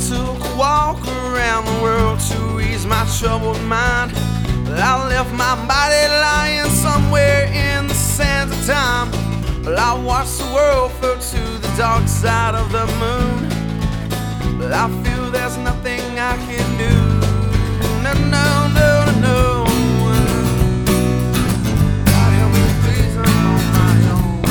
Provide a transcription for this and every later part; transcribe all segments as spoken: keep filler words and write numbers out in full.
took a walk around the world to ease my troubled mind. I left my body lying somewhere in the sands of time. Well, I watched the world float to the dark side of the moon. But I feel there's nothing I can do. No, no, no, no, no. God help me, please, I'm on my own.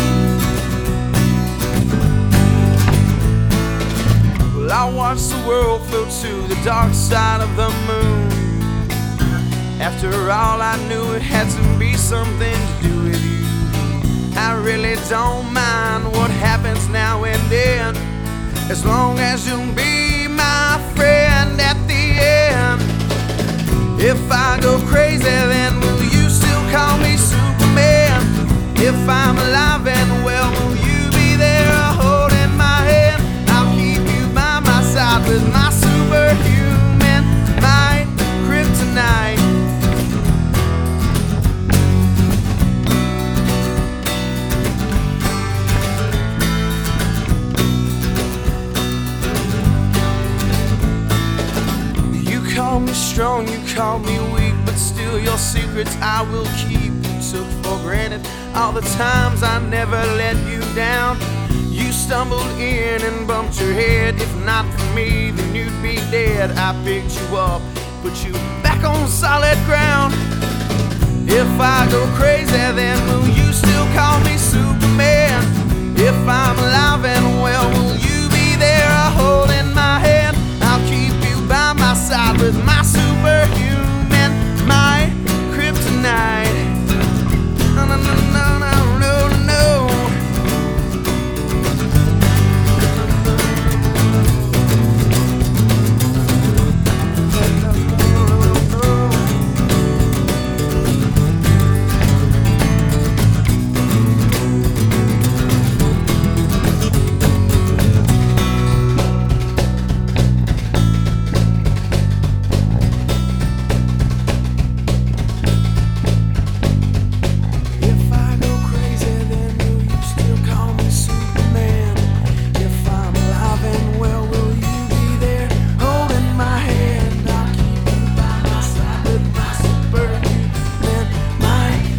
Well, I watched the world float to the dark side of the moon. After all, I knew it had to be something to do with you. I really don't mind what happens now and then, as long as you'll be my friend at the end. If I go crazy, then will you still call me Superman? If I'm alive and well, will you be there holding my hand? I'll keep you by my side with my superhuman might, kryptonite. You call me strong, you call me weak, but still your secrets I will keep. You took for granted all the times I never let you down. You stumbled in and bumped your head. If not for me, then you'd be dead. I picked you up, put you back on solid ground. If I go crazy, then will you still call me Superman? If I'm alive and well, will you be there holding my hand? I'll keep you by my side with my superhuman might, kryptonite. No, no, no, no, no, no, no.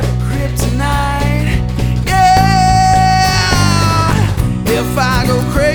If I go crazy,